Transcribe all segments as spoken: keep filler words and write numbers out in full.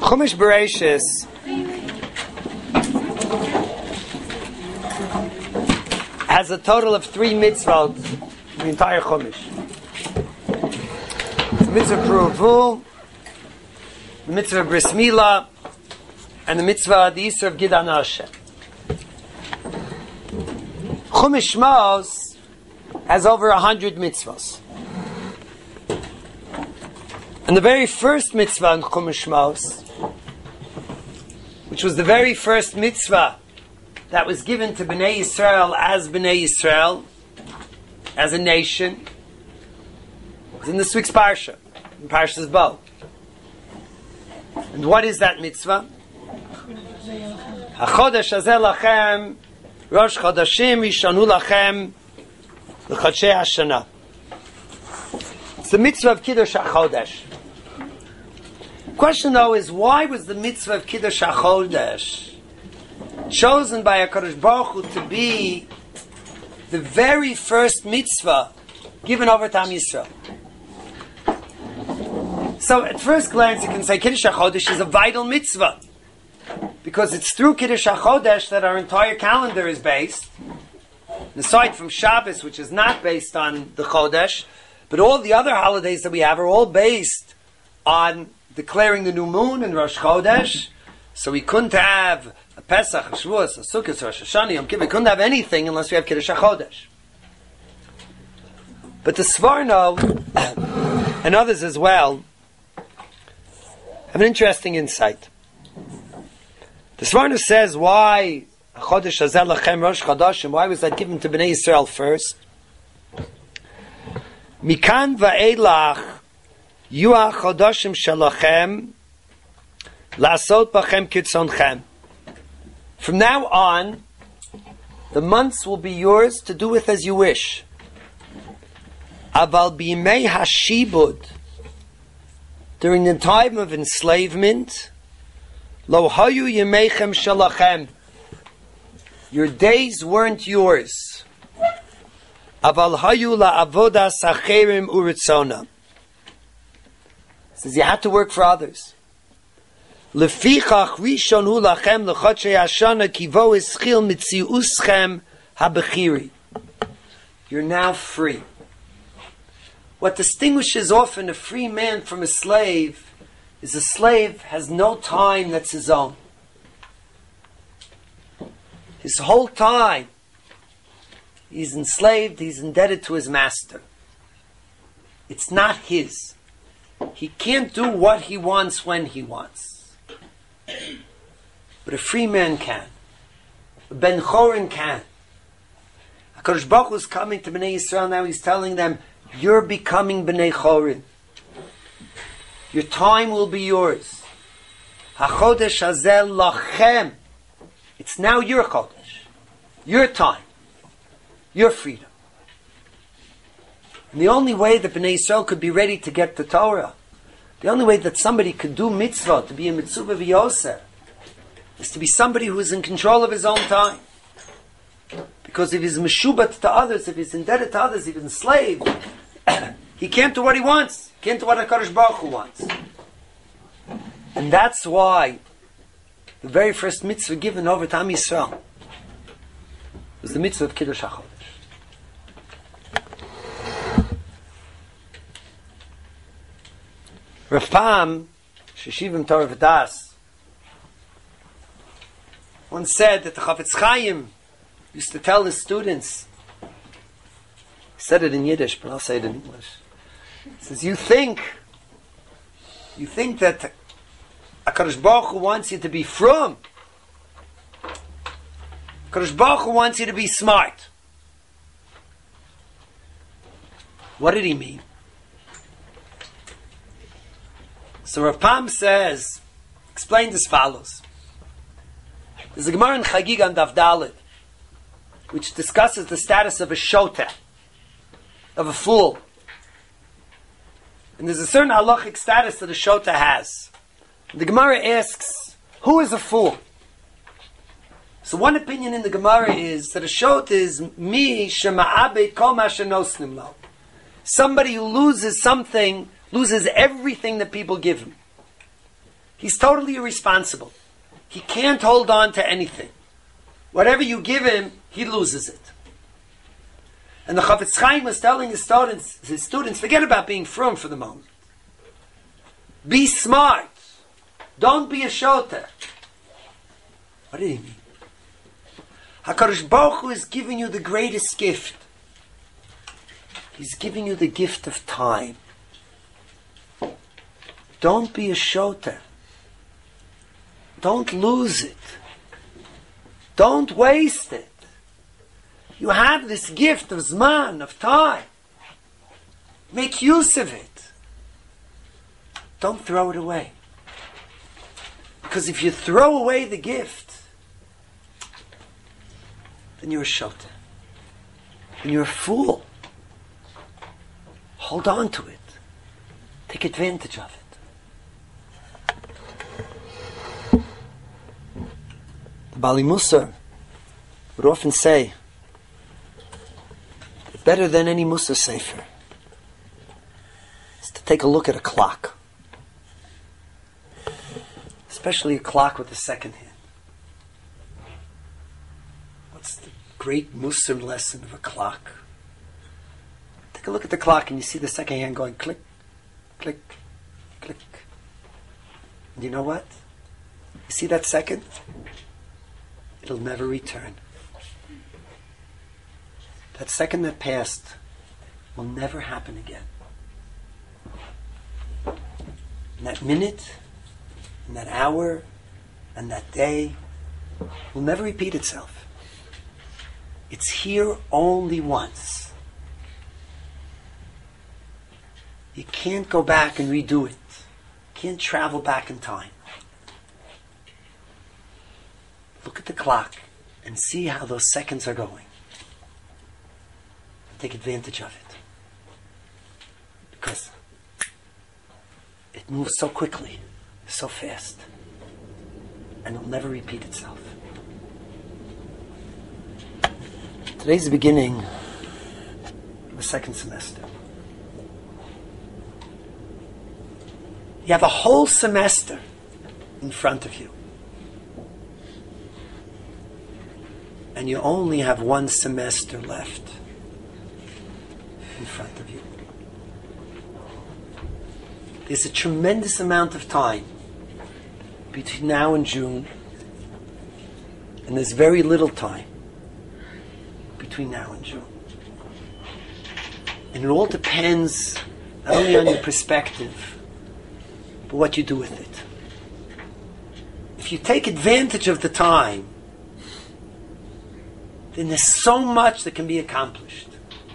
Chumash Bereishis has a total of three mitzvot in the entire Chumash. The mitzvah Pruvu, the mitzvah Bris Milah, and the mitzvah the Yisur of Gidan Hashem. Chumash Shmos has over a hundred mitzvahs. And the very first mitzvah in Chumash Shmos, which was the very first mitzvah that was given to Bnei Yisrael as Bnei Yisrael, as a nation, was in this week's Parsha, in Parshas Bo. And what is that mitzvah? HaChodesh hazeh lachem, Rosh Chodashim yishanu lachem, l'chodshei Hashanah. It's the mitzvah of Kiddush HaChodesh. The question though is, why was the mitzvah of Kiddush HaChodesh chosen by HaKadosh Baruch Hu to be the very first mitzvah given over to Am Yisrael? So at first glance you can say Kiddush HaChodesh is a vital mitzvah, because it's through Kiddush HaChodesh that our entire calendar is based, aside from Shabbos, which is not based on the Chodesh, but all the other holidays that we have are all based on declaring the new moon and Rosh Chodesh. So we couldn't have a Pesach, a Shavuos, a Sukkot, a Rosh Hashanah, Yom Kippur. We couldn't have anything unless we have Kiddush HaChodesh. But the Sforno and others as well have an interesting insight. The Sforno says, why Chodesh Hazeh Lachem Rosh Chodashim? Why was that given to Bnei Yisrael first? Mikan va'elach Yuah Chodashim Shalachem Lasot Bachem Kitzonchem. From now on, the months will be yours to do with as you wish. Aval b'yimei hashibud, during the time of enslavement, Lo hayu yimeichem shalachem, your days weren't yours. Aval hayu la'avodas acherim uritzona. Says you had to work for others. Lefichach rishon hu lachem l'chodshei hashana kivo eschil mitziuschem habechiri. You're now free. What distinguishes often a free man from a slave is a slave has no time that's his own. His whole time, he's enslaved, he's indebted to his master. It's not his. He can't do what he wants when he wants. But a free man can. A Ben Chorin can. HaKadosh Baruch Hu is coming to Bnei Yisrael now, he's telling them, you're becoming Bnei Chorin. Your time will be yours. HaChodesh hazeh lachem. It's now your Chodesh. Your time. Your freedom. And the only way that Bnei Yisrael could be ready to get the Torah, the only way that somebody could do mitzvah, to be a mitzvah v'yoser, is to be somebody who is in control of his own time. Because if he's meshubat to others, if he's indebted to others, if he's enslaved, he can't do what he wants. He can't do what HaKadosh Baruch Hu wants. And that's why the very first mitzvah given over to Am Yisrael was the mitzvah of Kiddush HaChodesh. Rav Pam, Sheshivim Torah V'das, once said that the Chafetz Chaim used to tell his students, he said it in Yiddish, but I'll say it in English. He says, you think, you think that HaKadosh Baruch Hu wants you to be frum. HaKadosh Baruch Hu wants you to be smart. What did he mean? So Rav Pam says, explained as follows. There's a Gemara in Chagig on Daf Dalet, which discusses the status of a shota, of a fool. And there's a certain halachic status that a shota has. The Gemara asks, who is a fool? So one opinion in the Gemara is that a shota is mi shema'abed kol ma shenosnim lo. Somebody who loses something, loses everything that people give him. He's totally irresponsible. He can't hold on to anything. Whatever you give him, he loses it. And the Chafetz Chaim was telling his students, his students, forget about being frum for the moment. Be smart. Don't be a shoter. What did he mean? HaKadosh Baruch Hu is giving you the greatest gift. He's giving you the gift of time. Don't be a shoter. Don't lose it. Don't waste it. You have this gift of Zman, of time. Make use of it. Don't throw it away. Because if you throw away the gift, then you're a shoter. And you're a fool. Hold on to it. Take advantage of it. The Bali Musar would often say, better than any Musar Sefer is to take a look at a clock. Especially a clock with a second hand. What's the great Musar lesson of a clock? Take a look at the clock and you see the second hand going click, click, click. And you know what? You see that second? It'll never return. That second that passed will never happen again. And that minute, and that hour, and that day will never repeat itself. It's here only once. You can't go back and redo it. You can't travel back in time. Look at the clock and see how those seconds are going. Take advantage of it. Because it moves so quickly, so fast, and it'll never repeat itself. Today's the beginning of the second semester. You have a whole semester in front of you. And you only have one semester left in front of you. There's a tremendous amount of time between now and June, and there's very little time between now and June. And it all depends not only on your perspective, but what you do with it. If you take advantage of the time, then there's so much that can be accomplished.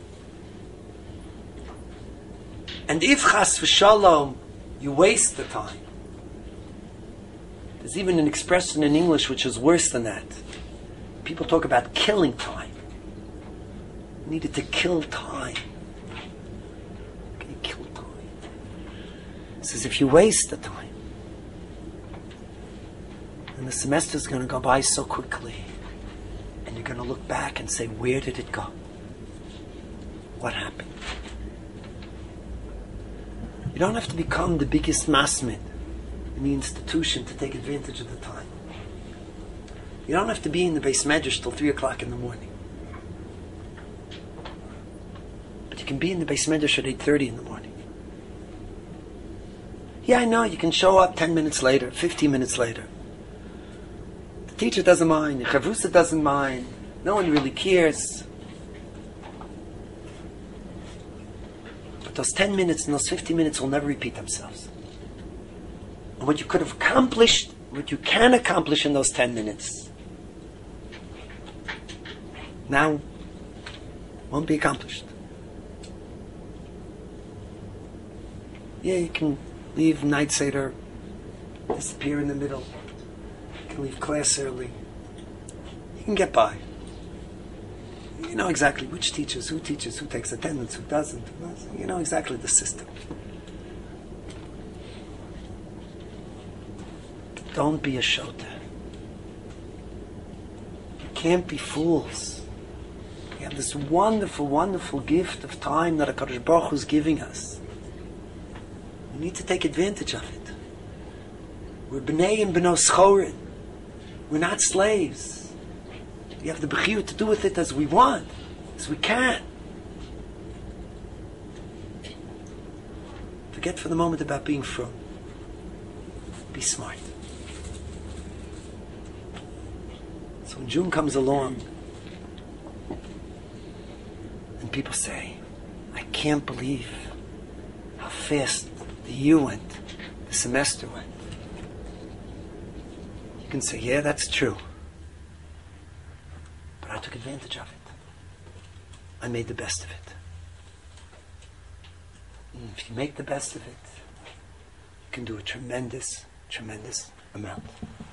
And if chas v'shalom you waste the time, there's even an expression in English which is worse than that. People talk about killing time. You needed to kill time. Okay, kill time. It says if you waste the time, then the semester's going to go by so quickly. And you're going to look back and say, where did it go? What happened? You don't have to become the biggest masmid in the institution to take advantage of the time. You don't have to be in the Beis Medrash till three o'clock in the morning. But you can be in the Beis Medrash at eight thirty in the morning. Yeah, I know, you can show up ten minutes later, fifteen minutes later. Teacher doesn't mind, the chavrusa doesn't mind, no one really cares. But those ten minutes and those fifteen minutes will never repeat themselves. And what you could have accomplished, what you can accomplish in those ten minutes, now won't be accomplished. Yeah, you can leave night seder, disappear in the middle. Leave class early. You can get by. You know exactly which teachers, who teaches, who takes attendance, who doesn't. You know exactly the system. Don't be a shota. You can't be fools. You have this wonderful, wonderful gift of time that HaKadosh Baruch Hu is giving us. We need to take advantage of it. We're b'nei and b'nos chorin. We're not slaves. We have the bechiyut to do with it as we want, as we can. Forget for the moment about being frum. Be smart. So when June comes along, and people say, I can't believe how fast the year went, the semester went. You can say, yeah, that's true. But I took advantage of it. I made the best of it. And if you make the best of it, you can do a tremendous, tremendous amount.